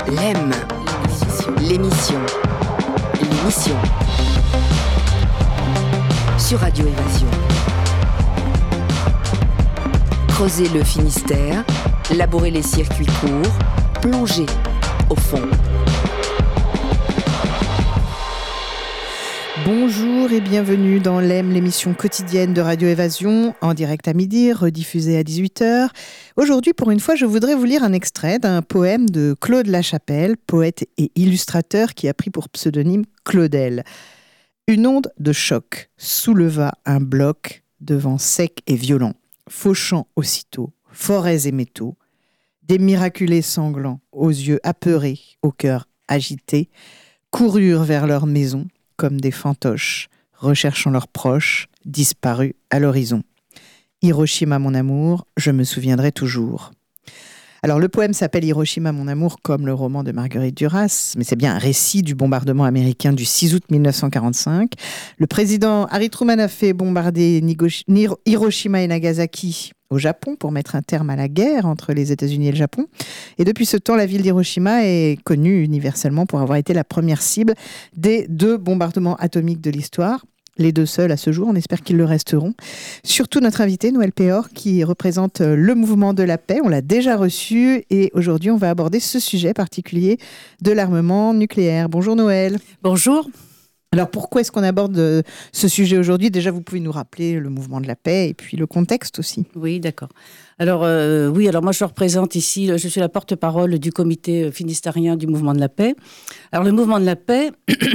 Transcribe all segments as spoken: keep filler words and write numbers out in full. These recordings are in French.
L'aime, l'émission, l'émission, sur Radio Évasion. Creuser le Finistère, labourer les circuits courts, plonger au fond. Bonjour et bienvenue dans L'aime, l'émission quotidienne de Radio Évasion, en direct à midi, rediffusée à dix-huit heures. Aujourd'hui, pour une fois, je voudrais vous lire un extrait d'un poème de Claude Lachapelle, poète et illustrateur qui a pris pour pseudonyme Claudel. Une onde de choc souleva un bloc de vent sec et violent, fauchant aussitôt forêts et métaux, des miraculés sanglants, aux yeux apeurés, au cœur agité, coururent vers leur maison, comme des fantoches, recherchant leurs proches, disparus à l'horizon. Hiroshima, mon amour, je me souviendrai toujours. Alors, le poème s'appelle Hiroshima, mon amour, comme le roman de Marguerite Duras, mais c'est bien un récit du bombardement américain du six août mille neuf cent quarante-cinq. Le président Harry Truman a fait bombarder Hiroshima et Nagasaki au Japon pour mettre un terme à la guerre entre les États-Unis et le Japon. Et depuis ce temps, la ville d'Hiroshima est connue universellement pour avoir été la première cible des deux bombardements atomiques de l'histoire. Les deux seuls à ce jour, on espère qu'ils le resteront. Surtout notre invité, Noël Péor, qui représente le mouvement de la paix. On l'a déjà reçu et aujourd'hui, on va aborder ce sujet particulier de l'armement nucléaire. Bonjour Noël. Bonjour. Alors pourquoi est-ce qu'on aborde ce sujet aujourd'hui ? Déjà, vous pouvez nous rappeler le mouvement de la paix et puis le contexte aussi. Oui, d'accord. Alors euh, oui, alors moi je représente ici, je suis la porte-parole du comité finistérien du mouvement de la paix. Alors le mouvement de la paix...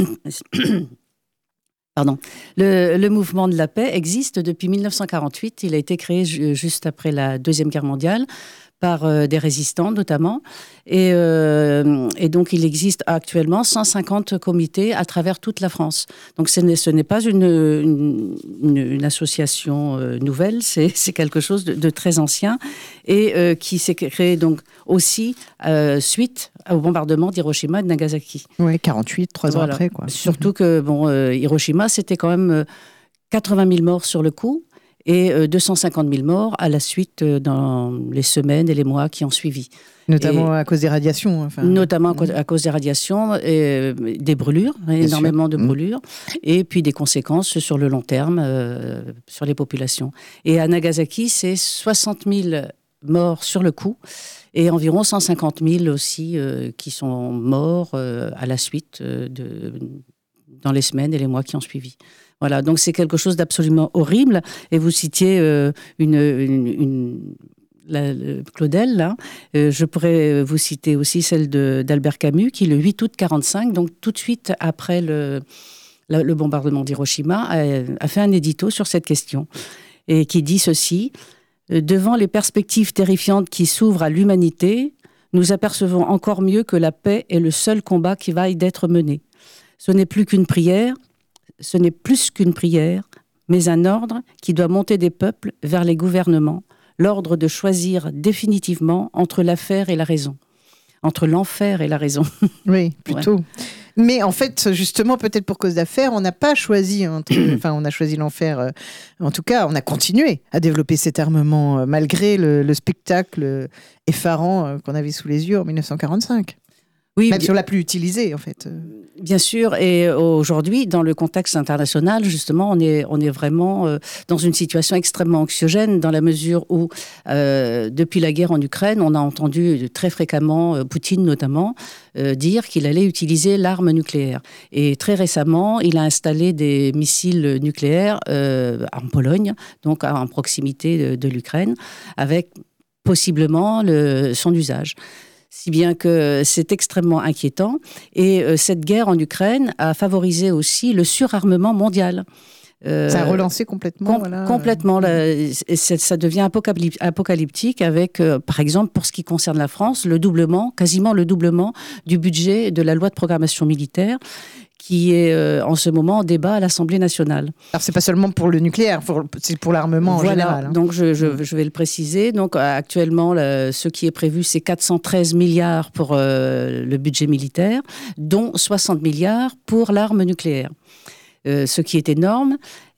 Pardon. Le, le mouvement de la paix existe depuis mille neuf cent quarante-huit. Il a été créé ju- juste après la Deuxième Guerre mondiale par euh, des résistants notamment. Et, euh, et donc, il existe actuellement cent cinquante comités à travers toute la France. Donc, ce n'est, ce n'est pas une, une, une, une association euh, nouvelle, c'est, c'est quelque chose de, de très ancien et euh, qui s'est créé donc aussi euh, suite au bombardement d'Hiroshima et de Nagasaki. Oui, quarante-huit, trois voilà. ans après, quoi. Surtout que, bon, euh, Hiroshima, c'était quand même euh, quatre-vingt mille morts sur le coup et euh, deux cent cinquante mille morts à la suite euh, dans les semaines et les mois qui ont suivi. Notamment et, à cause des radiations. Enfin. Notamment à cause, à cause des radiations, et des brûlures, Bien énormément sûr. de brûlures, mmh. et puis des conséquences sur le long terme, euh, sur les populations. Et à Nagasaki, c'est soixante mille morts sur le coup, et environ cent cinquante mille aussi euh, qui sont morts euh, à la suite euh, de, dans les semaines et les mois qui ont suivi. Voilà, donc c'est quelque chose d'absolument horrible. Et vous citiez euh, une, une, une la, le Claudel, là. Euh, je pourrais vous citer aussi celle de, d'Albert Camus, qui le huit août quarante-cinq, donc tout de suite après le, le, le bombardement d'Hiroshima, a, a fait un édito sur cette question et qui dit ceci. Devant les perspectives terrifiantes qui s'ouvrent à l'humanité, nous apercevons encore mieux que la paix est le seul combat qui vaille d'être mené. Ce n'est plus qu'une prière, ce n'est plus qu'une prière, mais un ordre qui doit monter des peuples vers les gouvernements, l'ordre de choisir définitivement entre l'affaire et la raison, entre l'enfer et la raison. Oui, plutôt. Ouais. Mais en fait, justement, peut-être pour cause d'affaires, on n'a pas choisi, entre, enfin, on a choisi l'enfer. Euh, en tout cas, on a continué à développer cet armement euh, malgré le, le spectacle effarant euh, qu'on avait sous les yeux en mille neuf cent quarante-cinq. Oui, même bien, si on l'a plus utilisé, en fait. Bien sûr, et aujourd'hui, dans le contexte international, justement, on est, on est vraiment euh, dans une situation extrêmement anxiogène, dans la mesure où, euh, depuis la guerre en Ukraine, on a entendu très fréquemment, euh, Poutine notamment, euh, dire qu'il allait utiliser l'arme nucléaire. Et très récemment, il a installé des missiles nucléaires euh, en Pologne, donc en proximité de, de l'Ukraine, avec possiblement le, son usage. Si bien que c'est extrêmement inquiétant. Et euh, cette guerre en Ukraine a favorisé aussi le surarmement mondial. Euh, ça a relancé complètement. Com- voilà. Complètement. Là, ça devient apocalyptique avec, euh, par exemple, pour ce qui concerne la France, le doublement, quasiment le doublement du budget de la loi de programmation militaire, qui est euh, en ce moment en débat à l'Assemblée nationale. Alors, c'est pas seulement pour le nucléaire, c'est pour l'armement voilà, en général. Hein. Donc, je, je, je vais le préciser. Donc, actuellement, le, ce qui est prévu, c'est quatre cent treize milliards pour euh, le budget militaire, dont soixante milliards pour l'arme nucléaire. Euh, ce qui est énorme.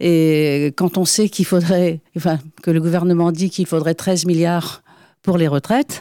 Et quand on sait qu'il faudrait, enfin, que le gouvernement dit qu'il faudrait treize milliards pour les retraites,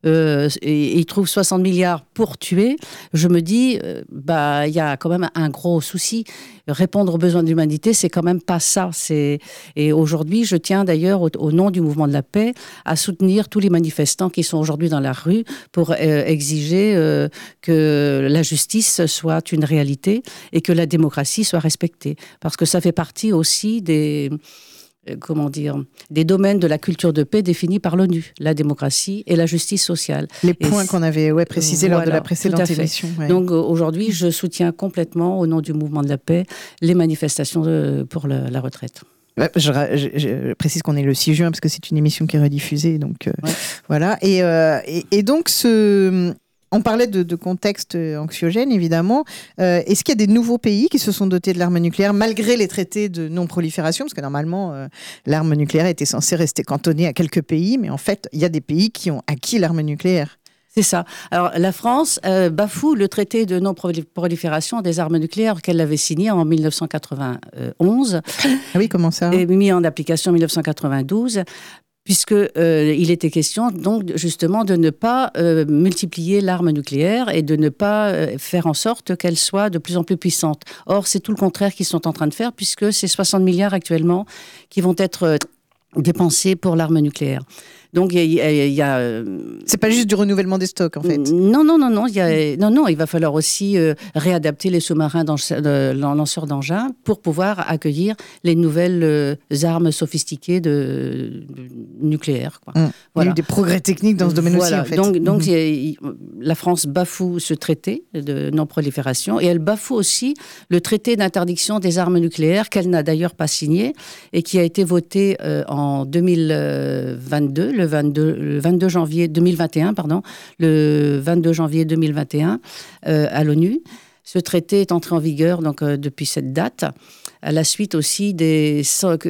euh, et ils trouvent soixante milliards pour tuer, je me dis, euh, bah, il y a quand même un gros souci. Répondre aux besoins de l'humanité, c'est quand même pas ça. C'est... Et aujourd'hui, je tiens d'ailleurs, au, au nom du mouvement de la paix, à soutenir tous les manifestants qui sont aujourd'hui dans la rue pour euh, exiger euh, que la justice soit une réalité et que la démocratie soit respectée. Parce que ça fait partie aussi des... comment dire, des domaines de la culture de paix définis par l'ONU, la démocratie et la justice sociale. Les points et qu'on avait ouais, précisés voilà, lors de la précédente émission. Ouais. Donc aujourd'hui, je soutiens complètement, au nom du mouvement de la paix, les manifestations de, pour la, la retraite. Ouais, je, je, je précise qu'on est le six juin parce que c'est une émission qui est rediffusée. Donc, euh, ouais. voilà. Et, euh, et, et donc, ce... On parlait de, de contexte anxiogène, évidemment. Euh, est-ce qu'il y a des nouveaux pays qui se sont dotés de l'arme nucléaire, malgré les traités de non-prolifération ? Parce que normalement, euh, l'arme nucléaire était censée rester cantonnée à quelques pays, mais en fait, il y a des pays qui ont acquis l'arme nucléaire. C'est ça. Alors, la France euh, bafoue le traité de non-prolifération des armes nucléaires qu'elle avait signé en mille neuf cent quatre-vingt-onze. Ah oui, comment ça ? Et mis en application en mille neuf cent quatre-vingt-douze. Puisque euh, il était question donc justement de ne pas euh, multiplier l'arme nucléaire et de ne pas euh, faire en sorte qu'elle soit de plus en plus puissante. Or, c'est tout le contraire qu'ils sont en train de faire, puisque c'est soixante milliards actuellement qui vont être euh, dépensés pour l'arme nucléaire. Donc, il y a... Y a euh... C'est pas juste du renouvellement des stocks, en fait. Non, non, non, non. Il y a... non, non, il va falloir aussi euh, réadapter les sous-marins de lanceurs d'engins pour pouvoir accueillir les nouvelles euh, armes sophistiquées de, de nucléaires. Quoi. Mmh. Voilà. Il y a eu des progrès techniques dans ce domaine voilà. aussi, en fait. Donc, donc mmh. y a, la France bafoue ce traité de non-prolifération et elle bafoue aussi le traité d'interdiction des armes nucléaires qu'elle n'a d'ailleurs pas signé et qui a été voté euh, en deux mille vingt-deux, le Le vingt-deux, le vingt-deux janvier deux mille vingt et un, pardon, le vingt-deux janvier deux mille vingt et un euh, à l'ONU. Ce traité est entré en vigueur donc euh, depuis cette date, à la suite aussi des,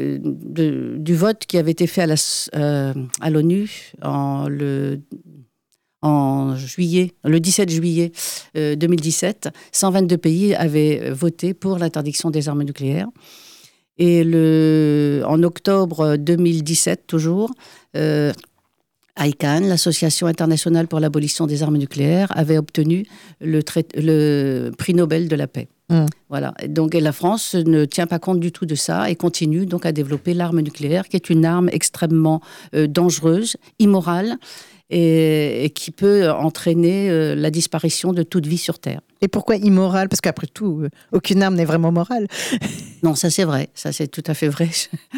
de, du vote qui avait été fait à, la, euh, à l'ONU en le en juillet, le dix-sept juillet euh, deux mille dix-sept. cent vingt-deux pays avaient voté pour l'interdiction des armes nucléaires. Et le, en octobre deux mille dix-sept, toujours, euh, I C A N, l'Association internationale pour l'abolition des armes nucléaires, avait obtenu le, trai- le prix Nobel de la paix. Mmh. Voilà. Donc, et la France ne tient pas compte du tout de ça et continue donc à développer l'arme nucléaire, qui est une arme extrêmement euh, dangereuse, immorale, et, et qui peut entraîner euh, la disparition de toute vie sur Terre. Et pourquoi immoral ? Parce qu'après tout, euh, aucune arme n'est vraiment morale. Non, ça c'est vrai, ça c'est tout à fait vrai.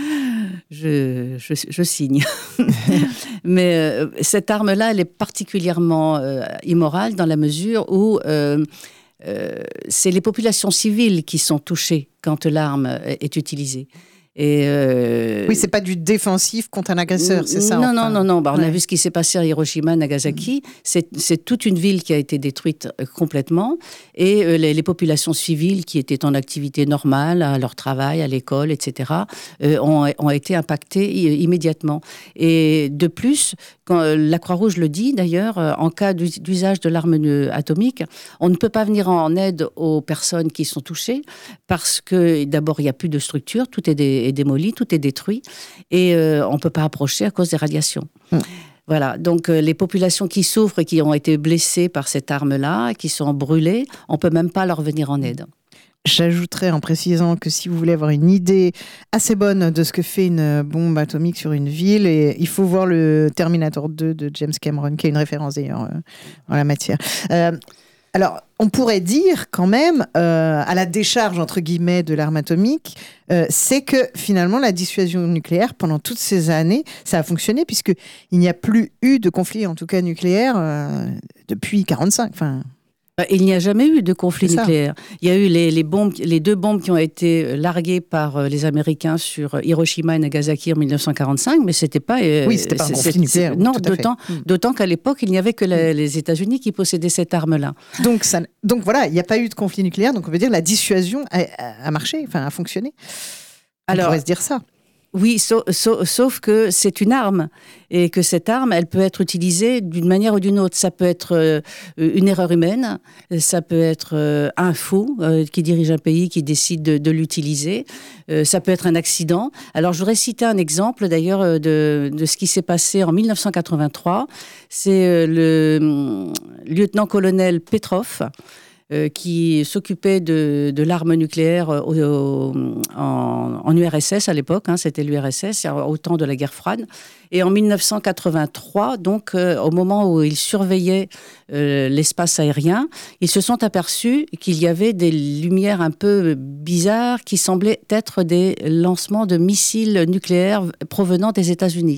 Je, je, je signe. Mais euh, cette arme-là, elle est particulièrement euh, immorale dans la mesure où euh, euh, c'est les populations civiles qui sont touchées quand l'arme est utilisée. Et euh... Oui, c'est pas du défensif contre un agresseur, c'est ça ? Non, enfin. non, non, non. Bah, on ouais. a vu ce qui s'est passé à Hiroshima, Nagasaki. Mmh. C'est, c'est toute une ville qui a été détruite euh, complètement. Et euh, les, les populations civiles qui étaient en activité normale, à leur travail, à l'école, et cetera, euh, ont, ont été impactées i- immédiatement. Et de plus, quand, euh, la Croix-Rouge le dit d'ailleurs, euh, en cas d'usage de l'arme atomique, on ne peut pas venir en aide aux personnes qui sont touchées parce que d'abord, il n'y a plus de structure, tout est des est démoli, tout est détruit et euh, on ne peut pas approcher à cause des radiations. Mmh. Voilà, donc euh, les populations qui souffrent et qui ont été blessées par cette arme-là, qui sont brûlées, on ne peut même pas leur venir en aide. J'ajouterais en précisant que si vous voulez avoir une idée assez bonne de ce que fait une bombe atomique sur une ville, et il faut voir le Terminator deux de James Cameron, qui est une référence d'ailleurs euh, en la matière. Euh, Alors, on pourrait dire quand même, euh, à la décharge, entre guillemets, de l'arme atomique, euh, c'est que finalement, la dissuasion nucléaire, pendant toutes ces années, ça a fonctionné, puisqu'il n'y a plus eu de conflit, en tout cas nucléaire, euh, depuis quarante-cinq. Enfin... Il n'y a jamais eu de conflit nucléaire. Il y a eu les, les, bombes, les deux bombes qui ont été larguées par les Américains sur Hiroshima et Nagasaki en mille neuf cent quarante-cinq, mais c'était pas. Euh, oui, c'était pas un conflit nucléaire. Non, d'autant, d'autant qu'à l'époque, il n'y avait que la, les États-Unis qui possédaient cette arme-là. Donc, ça, donc voilà, il n'y a pas eu de conflit nucléaire. Donc on veut dire la dissuasion a, a marché, enfin a fonctionné. On Alors, pourrait se dire ça. Oui, sauf, sauf, sauf que c'est une arme et que cette arme, elle peut être utilisée d'une manière ou d'une autre. Ça peut être euh, une erreur humaine, ça peut être euh, un fou euh, qui dirige un pays qui décide de, de l'utiliser, euh, ça peut être un accident. Alors, je voudrais citer un exemple d'ailleurs de, de ce qui s'est passé en mille neuf cent quatre-vingt-trois. C'est euh, le euh, lieutenant-colonel Petrov, Euh, qui s'occupait de, de l'arme nucléaire au, au, en, en U R S S à l'époque, hein, c'était l'U R S S, au temps de la guerre froide. Et en mille neuf cent quatre-vingt-trois, donc euh, au moment où ils surveillaient euh, l'espace aérien, ils se sont aperçus qu'il y avait des lumières un peu bizarres qui semblaient être des lancements de missiles nucléaires provenant des États-Unis.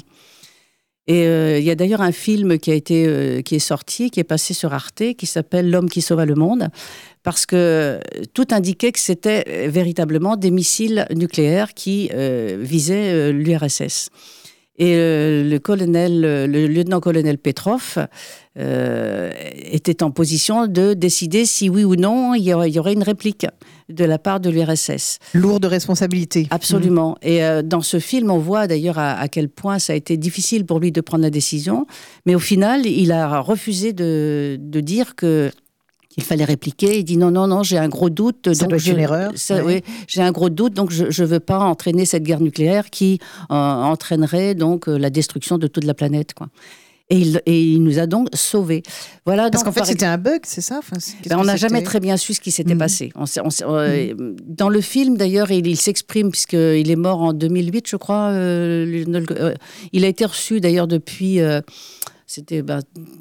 Et euh, il y a d'ailleurs un film qui a été euh, qui est sorti, qui est passé sur Arte, qui s'appelle L'homme qui sauva le monde, parce que tout indiquait que c'était véritablement des missiles nucléaires qui euh, visaient euh, l'U R S S. Et euh, le colonel, le lieutenant-colonel Petrov euh, était en position de décider si oui ou non il y aurait, il y aurait une réplique de la part de l'U R S S. Lourde responsabilité. Absolument. Mmh. Et euh, dans ce film, on voit d'ailleurs à, à quel point ça a été difficile pour lui de prendre la décision. Mais au final, il a refusé de, de dire que il fallait répliquer. Il dit non, non, non, j'ai un gros doute. Ça donc doit être je, une erreur. Ça, oui. oui, j'ai un gros doute, donc je ne veux pas entraîner cette guerre nucléaire qui euh, entraînerait donc euh, la destruction de toute la planète, quoi. Et il, et il nous a donc sauvés. Voilà. Parce donc, qu'en fait, c'était exemple, un bug, c'est ça, enfin, c'est, ben, on n'a jamais très bien su ce qui s'était mmh. passé. On, on, euh, mmh. Dans le film, d'ailleurs, il, il s'exprime, puisqu'il est mort en deux mille huit, je crois. Euh, euh, il a été reçu, d'ailleurs, depuis... Euh, c'était... Ben,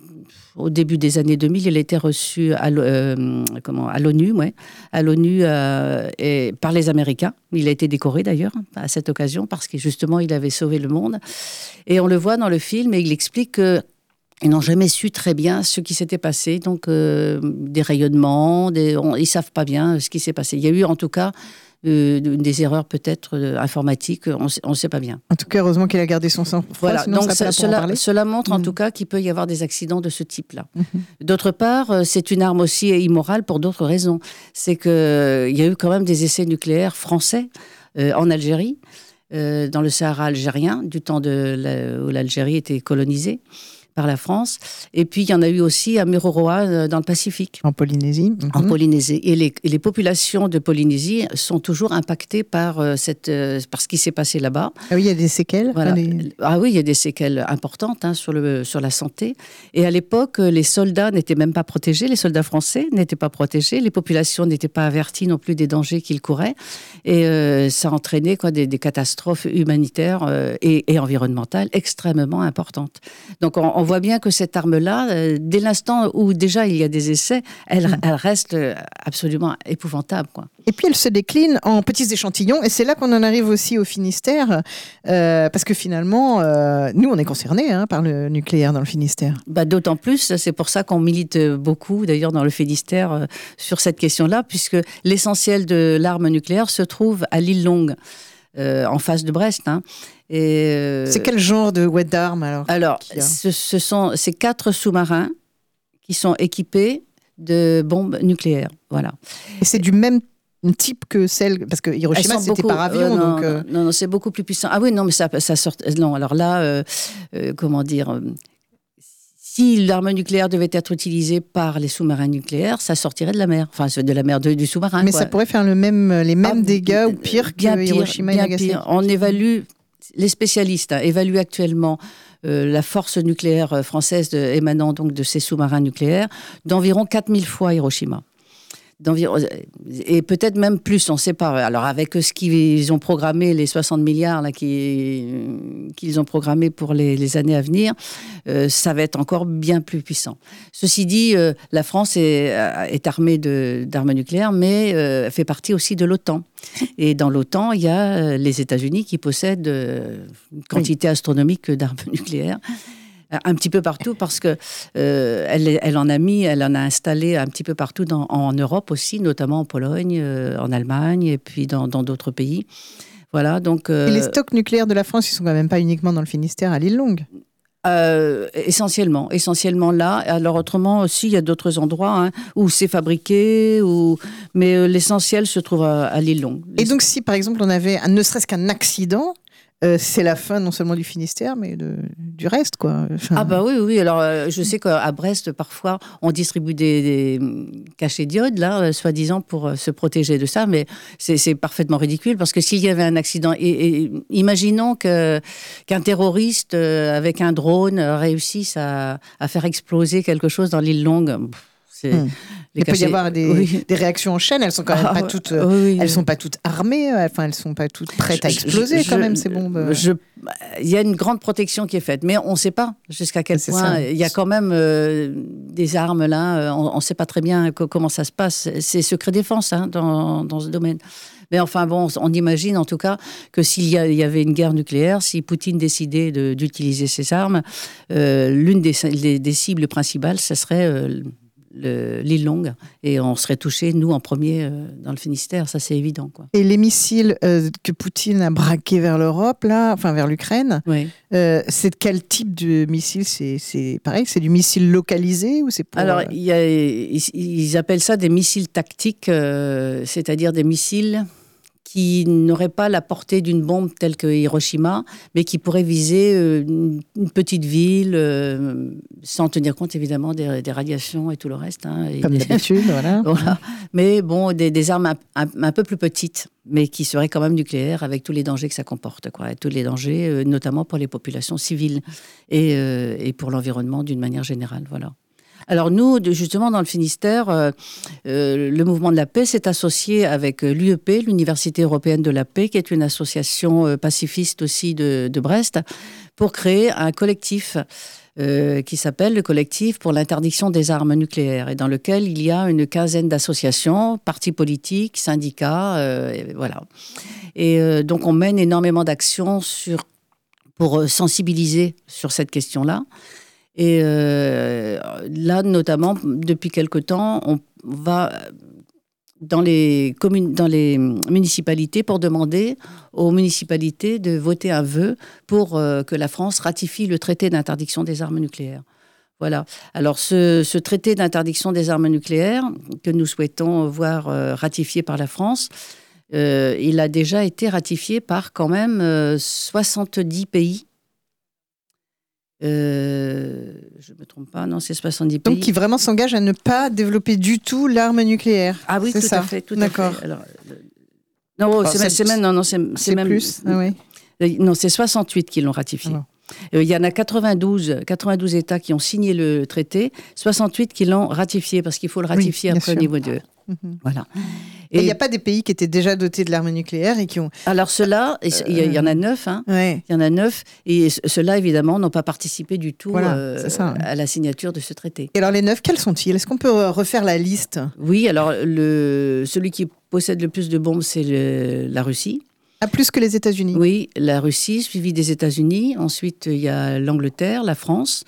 au début des années deux mille, il a été reçu à, euh, comment, à l'ONU, ouais, à l'ONU euh, et par les Américains. Il a été décoré d'ailleurs à cette occasion parce que justement il avait sauvé le monde. Et on le voit dans le film et il explique que ils n'ont jamais su très bien ce qui s'était passé, donc euh, des rayonnements, des, on, ils ne savent pas bien ce qui s'est passé. Il y a eu en tout cas Euh, des erreurs peut-être euh, informatiques, on ne sait pas bien. En tout cas, heureusement qu'il a gardé son sang-froid. Voilà, sinon donc ça, ça, cela, cela montre mmh. en tout cas qu'il peut y avoir des accidents de ce type-là. Mmh. D'autre part, c'est une arme aussi immorale pour d'autres raisons. C'est qu'il euh, y a eu quand même des essais nucléaires français euh, en Algérie, euh, dans le Sahara algérien, du temps de la, où l'Algérie était colonisée par la France. Et puis, il y en a eu aussi à Mururoa, dans le Pacifique. En Polynésie. Mm-hmm. En Polynésie. Et les, et les populations de Polynésie sont toujours impactées par, euh, cette, euh, par ce qui s'est passé là-bas. Ah oui, il y a des séquelles. Voilà. Les... Ah oui, il y a des séquelles importantes hein, sur, le, sur la santé. Et à l'époque, les soldats n'étaient même pas protégés. Les soldats français n'étaient pas protégés. Les populations n'étaient pas averties non plus des dangers qu'ils couraient. Et euh, ça entraînait quoi, des, des catastrophes humanitaires euh, et, et environnementales extrêmement importantes. Donc, on, on voit bien que cette arme-là, euh, dès l'instant où déjà il y a des essais, elle, mmh. elle reste absolument épouvantable, quoi. Et puis elle se décline en petits échantillons, et c'est là qu'on en arrive aussi au Finistère, euh, parce que finalement, euh, nous on est concernés hein, par le nucléaire dans le Finistère. Bah, d'autant plus, c'est pour ça qu'on milite beaucoup, d'ailleurs dans le Finistère, euh, sur cette question-là, puisque l'essentiel de l'arme nucléaire se trouve à l'île Longue. Euh, en face de Brest. Hein. Et, euh, c'est quel genre de ouais, d'armes alors Alors, ce, ce sont ces quatre sous-marins qui sont équipés de bombes nucléaires. Voilà. Et c'est du même type que celle... Parce que Hiroshima, c'était beaucoup, par avion. Euh, non, donc, euh... non, non, c'est beaucoup plus puissant. Ah oui, non, mais ça, ça sort... Non, alors là, euh, euh, comment dire... Euh, si l'arme nucléaire devait être utilisée par les sous-marins nucléaires, ça sortirait de la mer, enfin de la mer de, du sous-marin. Mais quoi. Ça pourrait faire le même, les mêmes ah, dégâts ou pire que bien Hiroshima pire, et Nagasaki. Pire. On évalue, les spécialistes hein, évaluent actuellement euh, la force nucléaire française de, émanant donc de ces sous-marins nucléaires d'environ quatre mille fois Hiroshima. D'environ, et peut-être même plus, on ne sait pas. Alors avec ce qu'ils ont programmé, les soixante milliards là, qu'ils, qu'ils ont programmé pour les, les années à venir, euh, ça va être encore bien plus puissant. Ceci dit, euh, la France est, est armée de, d'armes nucléaires, mais euh, fait partie aussi de l'OTAN. Et dans l'OTAN, il y a les États-Unis qui possèdent une quantité oui. astronomique d'armes nucléaires. Un petit peu partout parce que euh, elle, elle en a mis, elle en a installé un petit peu partout dans, en Europe aussi, notamment en Pologne, euh, en Allemagne et puis dans, dans d'autres pays. Voilà, donc. Euh, et les stocks nucléaires de la France, ils sont quand même pas uniquement dans le Finistère, à l'île Longue. Euh, essentiellement, essentiellement là. Alors autrement aussi, il y a d'autres endroits hein, où c'est fabriqué, où... mais euh, l'essentiel se trouve à, à l'île Longue. Et donc si par exemple on avait un, ne serait-ce qu'un accident. euh, c'est la fin non seulement du Finistère, mais de, du reste, quoi. Enfin... Ah bah oui, oui. Alors, euh, je sais qu'à Brest, parfois, on distribue des, des cachets d'iode, là, euh, soi-disant, pour euh, se protéger de ça, mais c'est, c'est parfaitement ridicule, parce que s'il y avait un accident, et, et imaginons que, qu'un terroriste, euh, avec un drone, euh, réussisse à, à faire exploser quelque chose dans l'île Longue. C'est... Hum. Il cachets... peut y avoir des, oui. des réactions en chaîne. Elles sont quand même ah, pas toutes. Euh, oui, elles oui. sont pas toutes armées. Enfin, elles sont pas toutes prêtes je, à exploser je, quand je, même ces bombes. Je, il y a une grande protection qui est faite, mais on ne sait pas jusqu'à quel c'est point. Ça. Il y a quand même euh, des armes là. On ne sait pas très bien comment ça se passe. C'est secret défense hein, dans, dans ce domaine. Mais enfin bon, on imagine en tout cas que s'il y, a, il y avait une guerre nucléaire, si Poutine décidait de, d'utiliser ces armes, euh, l'une des, des, des cibles principales, ce serait euh, Le, l'île Longue, et on serait touché, nous, en premier, euh, dans le Finistère, ça c'est évident, quoi. Et les missiles euh, que Poutine a braqués vers l'Europe, là, enfin vers l'Ukraine, oui. euh, c'est de quel type de missile? c'est, c'est pareil, c'est du missile localisé ou c'est pour... Alors, il y a, ils, ils appellent ça des missiles tactiques, euh, c'est-à-dire des missiles qui n'auraient pas la portée d'une bombe telle que Hiroshima, mais qui pourraient viser euh, une petite ville, euh, sans tenir compte évidemment des, des radiations et tout le reste. Hein, et Comme des... d'habitude, voilà. voilà. Mais bon, des, des armes un, un, un peu plus petites, mais qui seraient quand même nucléaires, avec tous les dangers que ça comporte, quoi. Et tous les dangers, euh, notamment pour les populations civiles et, euh, et pour l'environnement d'une manière générale. Voilà. Alors nous, justement, dans le Finistère, euh, euh, le mouvement de la paix s'est associé avec l'U E P, l'Université européenne de la paix, qui est une association euh, pacifiste aussi de, de Brest, pour créer un collectif euh, qui s'appelle le Collectif pour l'interdiction des armes nucléaires, et dans lequel il y a une quinzaine d'associations, partis politiques, syndicats, euh, et voilà. Et euh, donc on mène énormément d'actions sur, pour sensibiliser sur cette question-là. Et euh, là, notamment, depuis quelque temps, on va dans les, commun- dans les municipalités pour demander aux municipalités de voter un vœu pour euh, que la France ratifie le traité d'interdiction des armes nucléaires. Voilà. Alors, ce, ce traité d'interdiction des armes nucléaires, que nous souhaitons voir euh, ratifié par la France, euh, il a déjà été ratifié par quand même euh, soixante-dix pays. Euh, je ne me trompe pas, non, c'est soixante-dix pays. Donc, qui vraiment s'engage à ne pas développer du tout l'arme nucléaire. Ah oui, c'est tout ça. à fait. Tout D'accord. À fait. Alors, le... Non, oh, c'est, c'est, c'est même, non, non, c'est, c'est, c'est même plus. Ah oui. Non, c'est soixante-huit qui l'ont ratifié. Ah Il y en a quatre-vingt-douze, quatre-vingt-douze États qui ont signé le traité, soixante-huit qui l'ont ratifié, parce qu'il faut le ratifier oui, après sûr. Au niveau de... Mm-hmm. Voilà. Et il n'y a pas des pays qui étaient déjà dotés de l'arme nucléaire et qui ont... Alors ceux-là, il y, y en a neuf, hein. Ouais. Il y en a neuf, et ceux-là, évidemment, n'ont pas participé du tout voilà, euh, ça, ouais. à la signature de ce traité. Et alors les neuf, quels sont-ils? Est-ce qu'on peut refaire la liste? Oui, alors le, celui qui possède le plus de bombes, c'est le, la Russie. Ah, plus que les États-Unis? Oui, la Russie, suivie des États-Unis. Ensuite, il y a l'Angleterre, la France,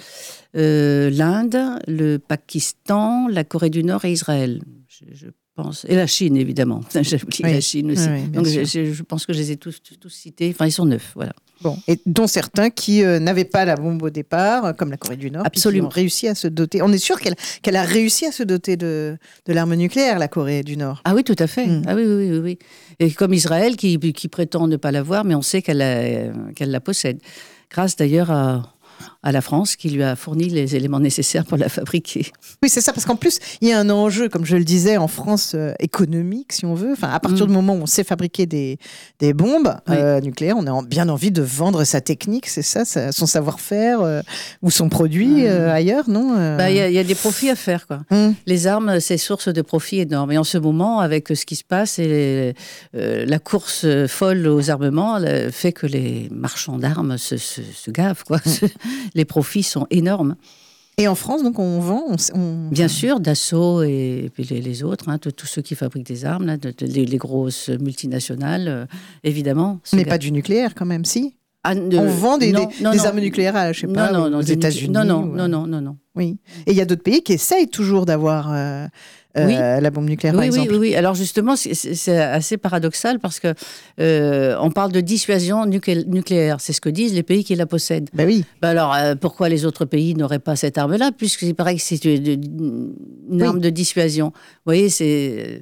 euh, l'Inde, le Pakistan, la Corée du Nord et Israël. Je, je pense. Et la Chine, évidemment. J'ai oublié oui. la Chine aussi. Oui, Donc, je, je pense que je les ai tous, tous cités. Enfin, ils sont neuf, voilà. Bon. Et dont certains qui euh, n'avaient pas la bombe au départ, comme la Corée du Nord, absolument, qui ont réussi à se doter. On est sûr qu'elle, qu'elle a réussi à se doter de, de l'arme nucléaire, la Corée du Nord. Ah oui, tout à fait. Mm. Ah oui, oui, oui, oui. Et comme Israël, qui, qui prétend ne pas l'avoir, mais on sait qu'elle, a, qu'elle la possède. Grâce d'ailleurs à... à la France, qui lui a fourni les éléments nécessaires pour la fabriquer. Oui, c'est ça, parce qu'en plus, il y a un enjeu, comme je le disais, en France, euh, économique, si on veut. Enfin, à partir mmh. du moment où on sait fabriquer des, des bombes oui. euh, nucléaires, on a bien envie de vendre sa technique, c'est ça, ça son savoir-faire, euh, ou son produit mmh. euh, ailleurs, non? Il bah, y, y a des profits à faire, quoi. Mmh. Les armes, c'est source de profits énormes. Et en ce moment, avec ce qui se passe, et euh, la course folle aux armements euh, fait que les marchands d'armes se, se, se gavent, quoi. Les profits sont énormes. Et en France, donc, on vend on, on... Bien sûr, Dassault et, et puis les, les autres, hein, tous ceux qui fabriquent des armes, là, de, de, les, les grosses multinationales, euh, évidemment. Mais pas du nucléaire, quand même, si ah, de... On vend des, non, des, non, des non. armes nucléaires, à, je sais non, pas, non, non, aux États-Unis. Non, non, ou... non, non, non, non. Oui. Et il y a d'autres pays qui essayent toujours d'avoir... Euh... Euh, oui. La bombe nucléaire, oui, par exemple. Oui, oui, oui. Alors justement, c'est, c'est assez paradoxal parce que euh, on parle de dissuasion nuclé- nucléaire. C'est ce que disent les pays qui la possèdent. Ben oui. Ben alors, euh, pourquoi les autres pays n'auraient pas cette arme-là, puisqu'il paraît que c'est une, une arme oui. de dissuasion. Vous voyez, c'est...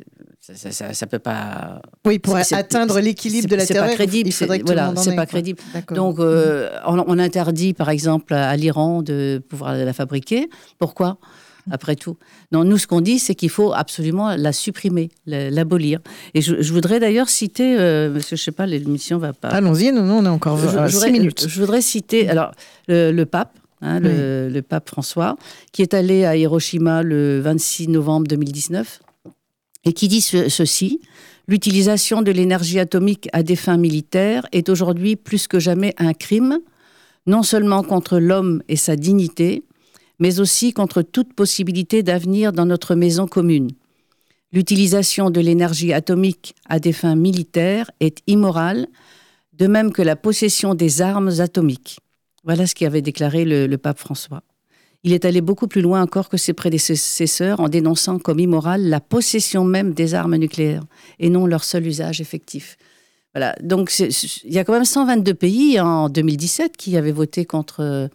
Ça, ça, ça peut pas. Oui, pour c'est, atteindre c'est, l'équilibre c'est, de la c'est terreur, pas crédible. il faudrait c'est, que tout voilà, le monde en c'est ait, pas quoi. crédible. D'accord. Donc, euh, on, on interdit, par exemple, à l'Iran de pouvoir la fabriquer. Pourquoi ? Après tout. Non, nous, ce qu'on dit, c'est qu'il faut absolument la supprimer, l'abolir. Et je, je voudrais d'ailleurs citer, euh, parce que je ne sais pas, l'émission va pas... Allons-y, non, non, on a encore je, six minutes. Je voudrais citer alors, le, le pape, hein, oui. le, le pape François, qui est allé à Hiroshima le vingt-six novembre deux mille dix-neuf, et qui dit ce, ceci: « L'utilisation de l'énergie atomique à des fins militaires est aujourd'hui plus que jamais un crime, non seulement contre l'homme et sa dignité, mais aussi contre toute possibilité d'avenir dans notre maison commune. L'utilisation de l'énergie atomique à des fins militaires est immorale, de même que la possession des armes atomiques. » Voilà ce qu'avait déclaré le, le pape François. Il est allé beaucoup plus loin encore que ses prédécesseurs en dénonçant comme immorale la possession même des armes nucléaires et non leur seul usage effectif. Voilà. Donc c'est, il y a quand même cent vingt-deux pays en deux mille dix-sept qui avaient voté contre...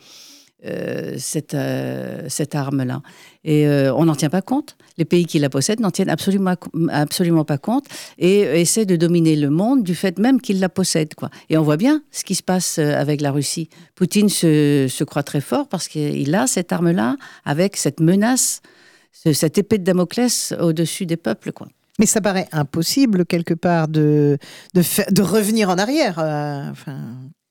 Euh, cette, euh, cette arme-là. Et euh, on n'en tient pas compte. Les pays qui la possèdent n'en tiennent absolument, absolument pas compte et euh, essaient de dominer le monde du fait même qu'ils la possèdent, quoi. Et on voit bien ce qui se passe avec la Russie. Poutine se, se croit très fort parce qu'il a cette arme-là avec cette menace, ce, cette épée de Damoclès au-dessus des peuples, quoi. Mais ça paraît impossible, quelque part, de, de, fa- de revenir en arrière. Euh, enfin... Comment ?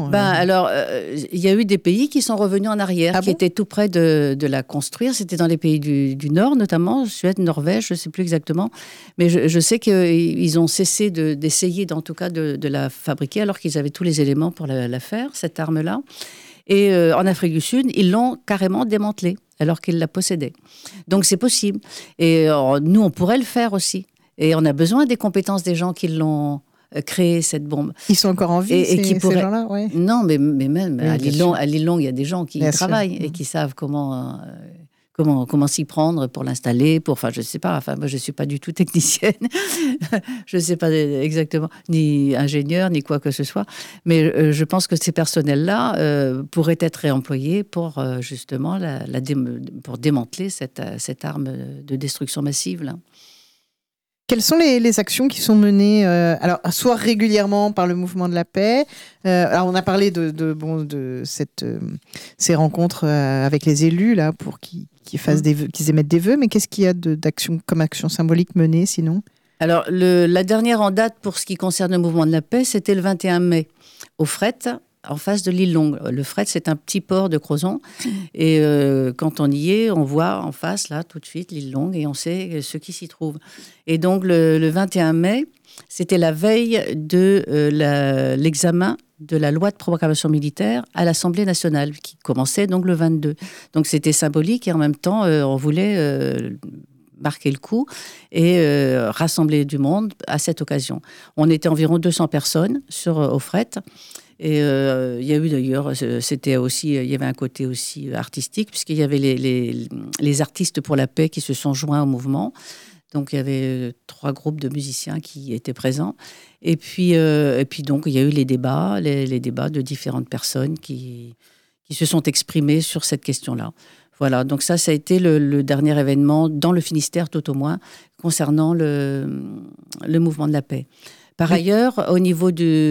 Ben, alors, il euh, y a eu des pays qui sont revenus en arrière, ah qui bon étaient tout près de, de la construire. C'était dans les pays du, du Nord, notamment, Suède, Norvège, je ne sais plus exactement. Mais je, je sais qu'ils ont cessé de, d'essayer, en tout cas, de, de la fabriquer, alors qu'ils avaient tous les éléments pour la, la faire, cette arme-là. Et euh, en Afrique du Sud, ils l'ont carrément démantelée, alors qu'ils la possédaient. Donc, c'est possible. Et euh, nous, on pourrait le faire aussi. Et on a besoin des compétences des gens qui l'ont... créer cette bombe. Ils sont encore en vie, et, ces, et qui pourraient... ces gens-là, ouais. Non, mais, mais même oui, à l'île Longue, à l'île Longue, il y a des gens qui y travaillent sûr. et qui savent comment, euh, comment, comment s'y prendre pour l'installer. Pour, enfin, je ne sais pas. Enfin, moi, je ne suis pas du tout technicienne. Je ne sais pas exactement, ni ingénieur, ni quoi que ce soit. Mais euh, je pense que ces personnels-là euh, pourraient être réemployés pour euh, justement la, la dé... pour démanteler cette, cette arme de destruction massive, là. Quelles sont les, les actions qui sont menées, euh, alors soit régulièrement par le mouvement de la paix. Euh, alors on a parlé de, de bon de cette euh, ces rencontres euh, avec les élus là pour qu'ils, qu'ils fassent des vœux, qu'ils émettent des vœux. Mais qu'est-ce qu'il y a de, d'action comme action symbolique menée sinon ? Alors le, la dernière en date pour ce qui concerne le mouvement de la paix, c'était le vingt et un mai au Fret, en face de l'île Longue. Le Fret, c'est un petit port de Crozon. Et euh, quand on y est, on voit en face, là, tout de suite, l'île Longue, et on sait ce qui s'y trouve. Et donc, le, le vingt et un mai, c'était la veille de euh, la, l'examen de la loi de proclamation militaire à l'Assemblée nationale, qui commençait donc le vingt-deux. Donc, c'était symbolique, et en même temps, euh, on voulait... Euh, marquer le coup et euh, rassembler du monde à cette occasion. On était environ deux cents personnes sur, au Fret. Et euh, il y a eu d'ailleurs, c'était aussi, il y avait un côté aussi artistique, puisqu'il y avait les, les, les artistes pour la paix qui se sont joints au mouvement. Donc il y avait trois groupes de musiciens qui étaient présents. Et puis, euh, et puis donc il y a eu les débats, les, les débats de différentes personnes qui, qui se sont exprimées sur cette question-là. Voilà, donc ça, ça a été le, le dernier événement dans le Finistère, tout au moins, concernant le, le mouvement de la paix. Par oui. ailleurs, au niveau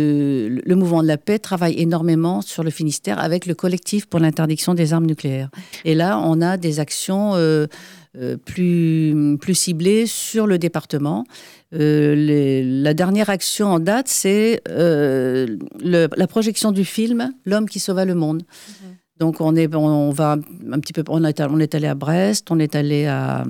du le mouvement de la paix travaille énormément sur le Finistère avec le collectif pour l'interdiction des armes nucléaires. Et là, on a des actions euh, euh, plus, plus ciblées sur le département. Euh, les, la dernière action en date, c'est euh, le, la projection du film « L'homme qui sauva le monde ». Mmh. Donc on est, on va un petit peu, on est, on est allé à Brest, on est allé à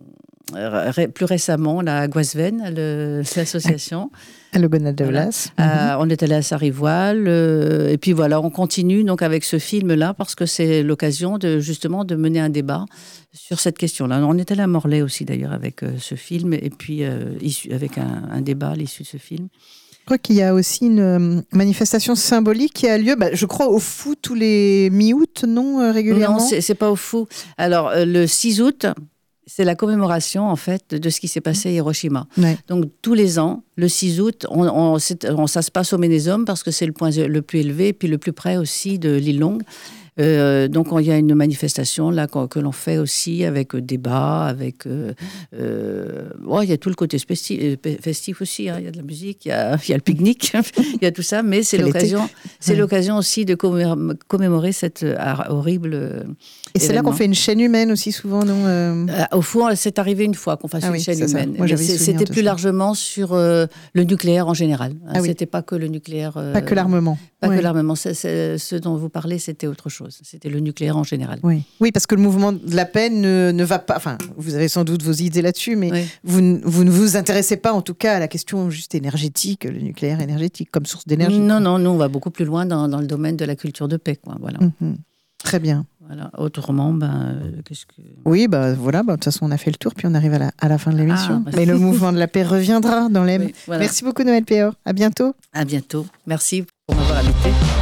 plus récemment là, à Goisven, le, l'association. À Le Gonat de Vlas. Voilà. Mm-hmm. On est allé à Sarivoile, euh, et puis voilà, on continue donc avec ce film-là parce que c'est l'occasion de justement de mener un débat sur cette question-là. On est allé à Morlaix aussi d'ailleurs avec euh, ce film, et puis euh, issu, avec un, un débat à l'issue de ce film. Je crois qu'il y a aussi une manifestation symbolique qui a lieu, bah, je crois, au Fou tous les mi-août, non, euh, régulièrement ? Non, c'est, c'est pas au Fou. Alors, euh, le six août, c'est la commémoration, en fait, de ce qui s'est passé à Hiroshima. Ouais. Donc, tous les ans, le six août, on, on, on, ça se passe au Ménézum parce que c'est le point le plus élevé, et puis le plus près aussi de l'île Longue. Euh, donc il y a une manifestation là que, que l'on fait aussi avec débat, avec euh, euh, oh, il y a tout le côté festif, festif aussi. Hein. Il y a de la musique, il y a, il y a le pique-nique, il y a tout ça. Mais c'est l'occasion, c'est ouais. l'occasion aussi de commémorer cette horrible. Et c'est événement. Là qu'on fait une chaîne humaine aussi souvent, non euh... euh, Au fond, c'est arrivé une fois qu'on fasse ah une oui, chaîne humaine. Moi, c'était plus ça. largement sur euh, le nucléaire en général. Ah oui. C'était pas que le nucléaire. Euh, pas que l'armement. Pas ouais. que l'armament. C'est, c'est, ce dont vous parlez, c'était autre chose. C'était le nucléaire en général. Oui, oui, parce que le mouvement de la paix ne, ne va pas. Enfin, vous avez sans doute vos idées là-dessus, mais oui. vous, vous ne vous intéressez pas, en tout cas, à la question juste énergétique, le nucléaire énergétique comme source d'énergie. Non, quoi. non, nous on va beaucoup plus loin dans, dans le domaine de la culture de paix, quoi. Voilà. Mm-hmm. Très bien. Voilà. Autrement, ben, euh, qu'est-ce que... Oui, bah, voilà, bah, de toute façon, on a fait le tour, puis on arrive à la, à la fin de l'émission. Ah, bah... Mais le mouvement de la paix reviendra dans l'E M. Oui, voilà. Merci beaucoup, Noël Péor. À bientôt. À bientôt. Merci pour m'avoir invité.